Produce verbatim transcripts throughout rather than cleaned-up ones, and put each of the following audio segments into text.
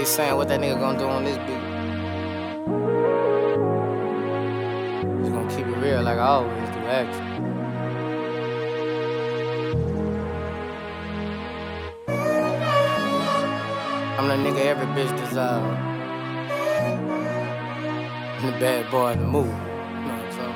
they saying what that nigga gonna do on this beat. Just gonna keep it real like I always do, actually. I'm the nigga every bitch desire. I'm the bad boy in the movie. You know what I'm saying?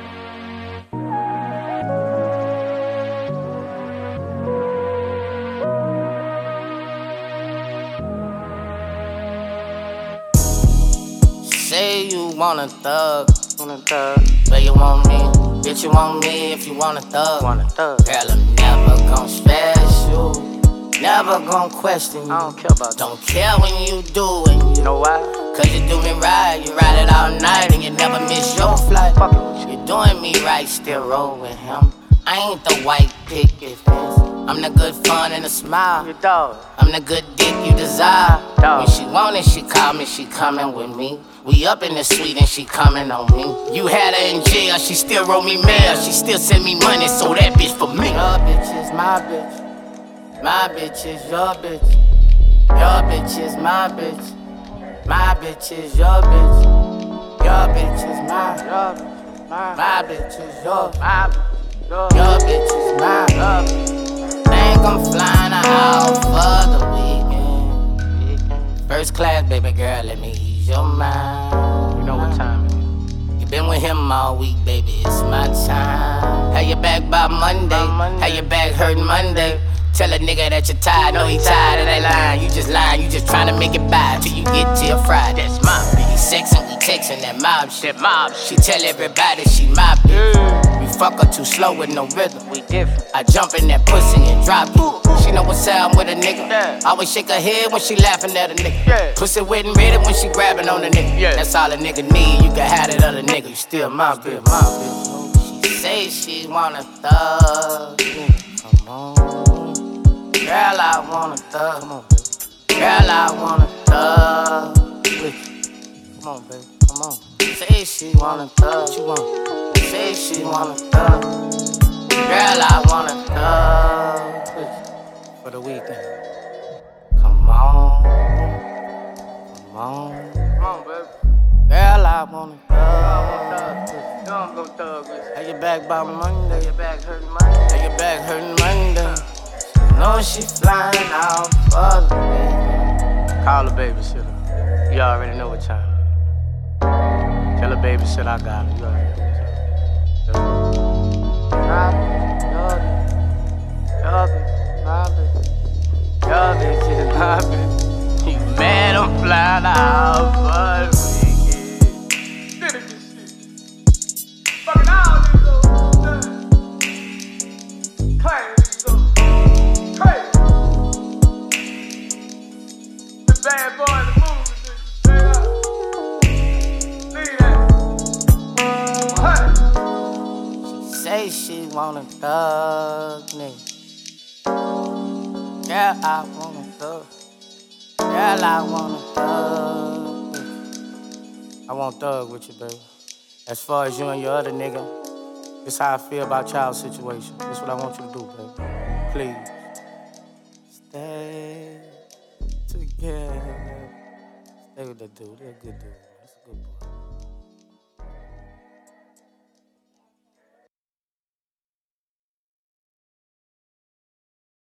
Say you want a thug, want a thug, but you want me. Bitch, you want me if you want a thug. Want a thug. Girl, I'm never gon' stress you, never gon' question you. I don't care about Don't that. care when you do it. You know why? Cause you do me right, you ride it all night and you never miss your flight. You're doing me right, still roll with him. I ain't the white picket fence. I'm the good fun and a smile. You dog. I'm the good dick you desire. Dog. When she want it, she call me, she coming with me. We up in the suite and she coming on me. You had her in jail, she still wrote me mail. She still send me money, so that bitch for me. Your bitch is my bitch. My bitch is your bitch. Your bitch is my bitch. My bitch is your bitch. Your bitch is mine. My bitch is yours. My bitch. Your bitch is mine. Think I'm flying out for the weekend. First class, baby girl, let me ease your mind. You know what time it is. You been with him all week, baby, it's my time. Have your back by Monday, have your back hurting Monday. Tell a nigga that you're tired, know he tired of that line. You just lying, you just tryna make it by till you get till Friday. That's my bitch. We sexin', we textin' that mob shit. Mob. She tell everybody she my bitch. We fuck her too slow with no rhythm. We different. I jump in that pussy and drop it. She know what's up with a nigga. Yeah. Always shake her head when she laughing at a nigga. Yeah. Pussy wet and ready when she grabbing on a nigga. Yeah. That's all a nigga need. You can have that other nigga. You still my bitch. My bitch. She say she want a thug. Come on. Girl, I want a thug. Come on, baby. Girl, I want a thug with you. Come on, baby. Come on. Say she want a thug. What you want? Say she want a thug. Girl, I want a thug with you for the weekend. Come on. Come on. Come on, baby. Girl, I want a thug with you. Don't go thug with you. Have your back by Monday. Have your back hurting Monday. Have your back hurting Monday. Know she flying out for the weekend. Call her babysitter. You already know what time it is. Tell her babysitter I got her. You already know what time it is. Your bitch, your bitch is my bitch. You mad I'm flying out for the weekend. Finish this shit. Fucking all these old claim. Bad boy in the movie, straight up. Leave that. She say she want a thug, nigga. Girl, I want a thug. Girl, I want a thug with you. I want thug with you, baby. As far as you and your other nigga, this how I feel about y'all's situation. This what I want you to do, baby. Please. Stay together. Stay with that dude. They're a good dude. That's a good boy.